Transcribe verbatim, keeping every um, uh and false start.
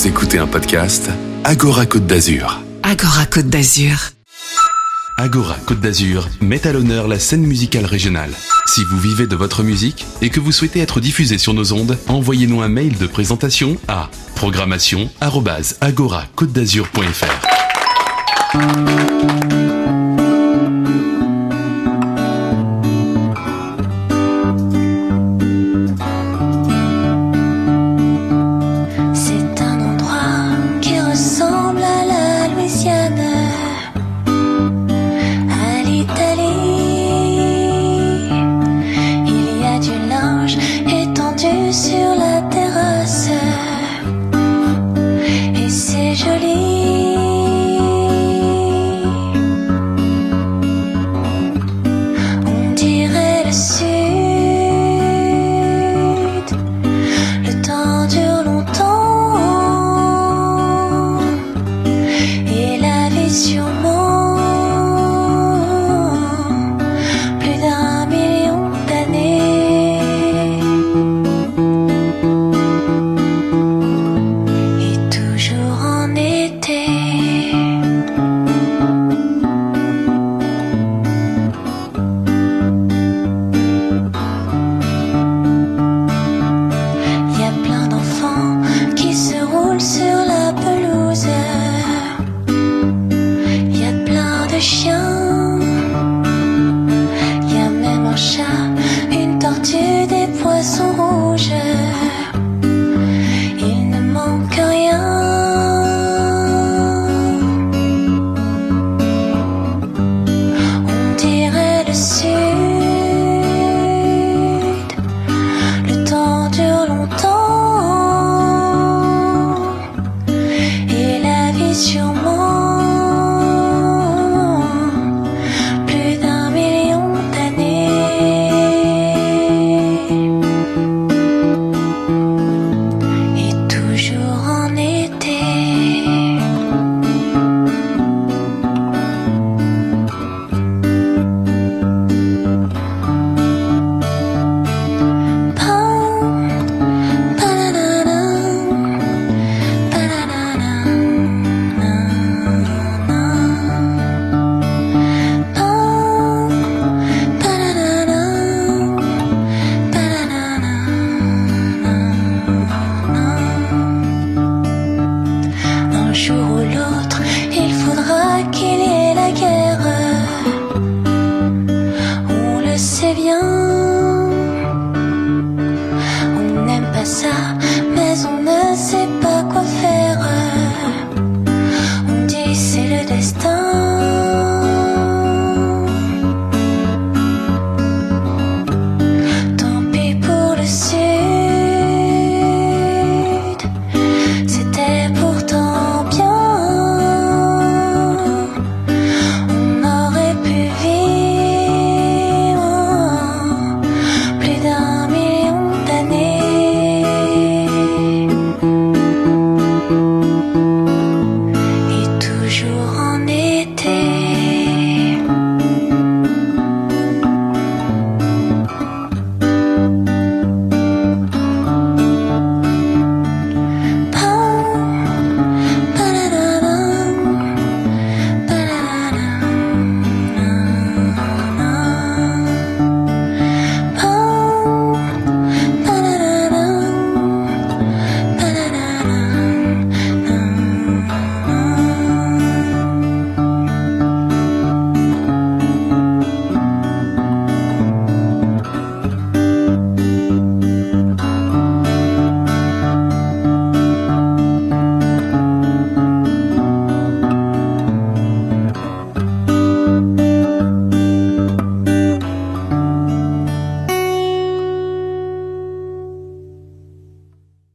Vous écoutez un podcast Agora Côte d'Azur. Agora Côte d'Azur. Agora Côte d'Azur met à l'honneur la scène musicale régionale. Si vous vivez de votre musique et que vous souhaitez être diffusé sur nos ondes, envoyez-nous un mail de présentation à programmation arobase agora côte d'azur point f r. Étendu sur la